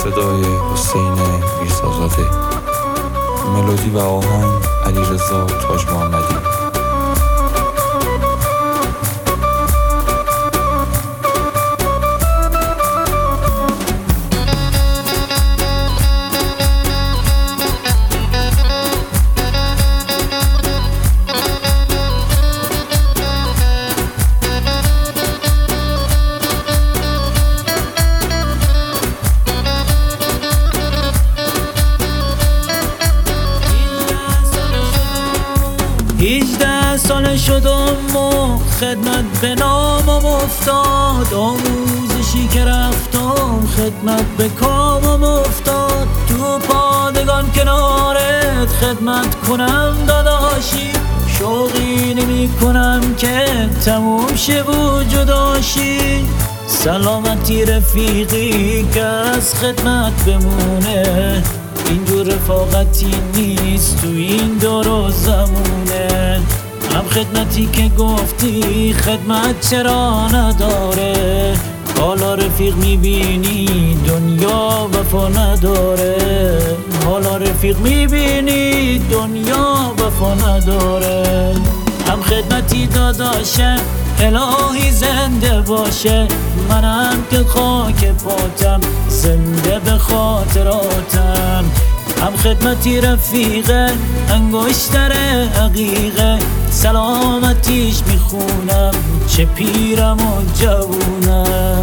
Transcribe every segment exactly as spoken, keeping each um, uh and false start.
صدای حسین میرزازاده، ملودی و آهنگ علیرضا تاج محمدی. هیجده سال شدم و خدمت به نامم افتاد، آموزشی که رفتم خدمت به کامم افتاد. تو پادگان کنارت خدمت کنم داداشی، شوقی نمی کنم که تموم شه و جداشی. سلامتی رفیقی که از خدمت بمونه، اینجور رفاقتی نیست تو این دور و زمونه. هم خدمتی که گفتی خدمت چرا نداره، حالا رفیق میبینی دنیا وفا نداره. حالا رفیق میبینی دنیا وفا نداره. هم خدمتی داداشه الهی زنده باشه، منم که خاک پاتم زنده به خاطراتم. هم خدمتی رفیقه انگشتر عقیقه، سلامتیش میخونم چه پیرم و جوونم.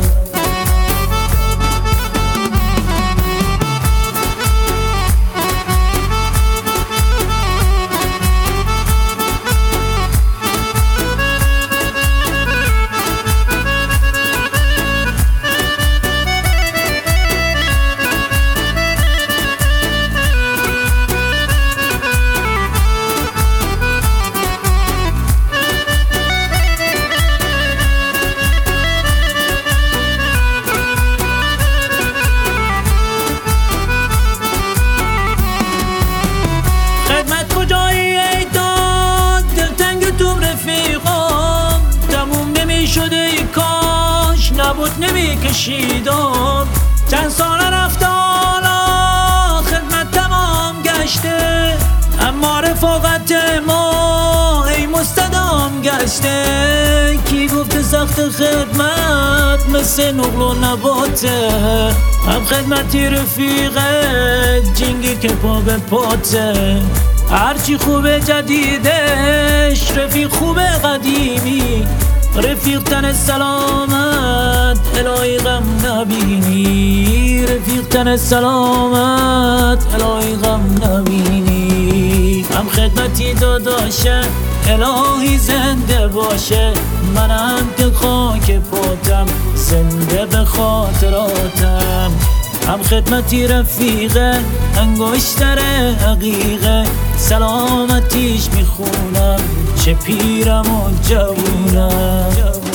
شده کاش نبود نمی کشیدم، چند سال رفته حالا خدمت تمام گشته، اما رفاقت ما ای مستدام گشته. کی گفته سخت خدمت مثل نقل و نباته، هم خدمتی رفیقه جنگی که پا به پاته. هرچی خوبه جدیدش رفیق خوبه قدیمی، رفیق تن سلامت الهی غم نبینی. رفیق تن سلامت الهی غم نبینی. هم خدمتی داداشه الهی زنده باشه، منم که خاک پاتم زنده به خاطراتم. هم خدمتی رفیقه انگشتر عقیقه، سلامتیش میخونم چه پیرم و جوونم.